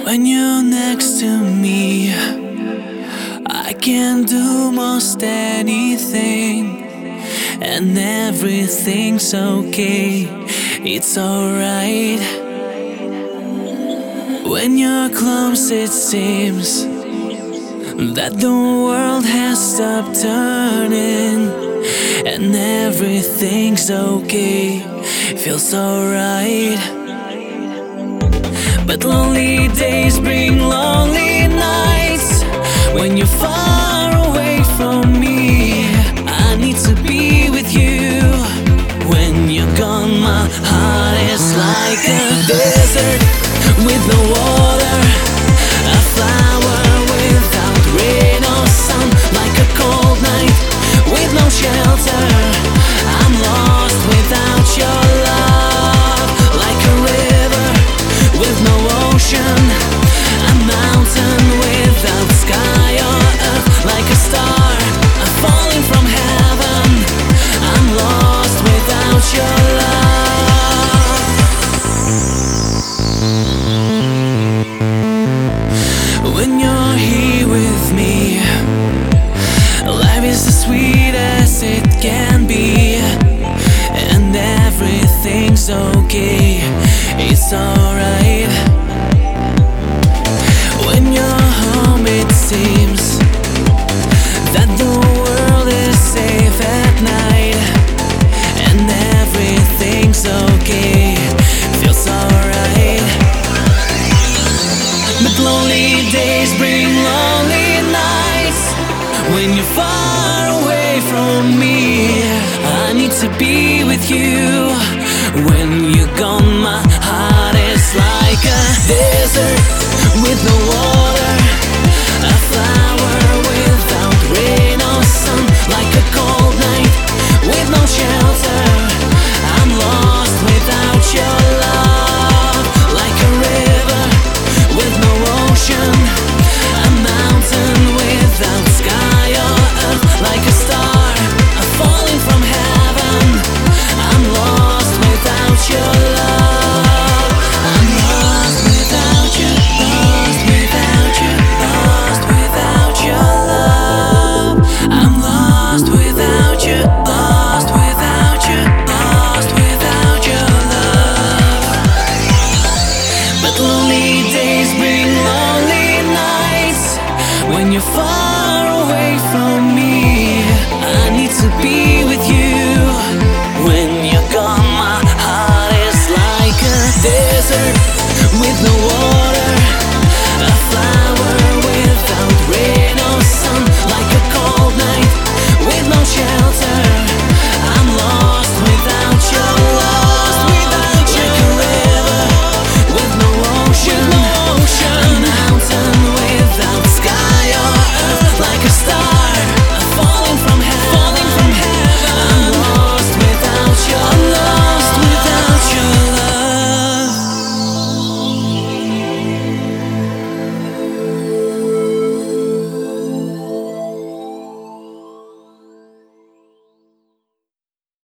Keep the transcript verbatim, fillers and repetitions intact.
When you're next to me, I can do most anything, and everything's okay, it's alright. When you're close, it seems that the world has stopped turning, and everything's okay, feels alright. But lonely days bring lonely nights. When you're far away from me, I need to be with you. When you're gone, my heart is like a desert with no water, a flower without rain or sun, like a cold night with no shelter. I'm lost without your love, like a river with no ocean, a mountain without sky or earth, like a star, I'm falling from heaven. I'm lost without your love. When you're here with me, life is as sweet as it can be, and everything's okay, it's alright. When you're home, it seems that the world is safe at night, and everything's okay, feels alright. But lonely days bring lonely nights. When you're far away from me, I need to be with you. When you're gone, my heart is like a desert with no water, a flower without rain or sun, like a cold night with no shelter. I'm lost without your love, like a river with no ocean, a mountain without sky or earth, like a star, I'm falling from heaven. I'm lost without your love. I'm lost without you, lost without you, lost without your love. I'm lost without you, lost without you, lost without your love. But lonely days bring lonely nights. When you're far away from me, I need to be with you. When you're gone, my heart is like a desert with no water,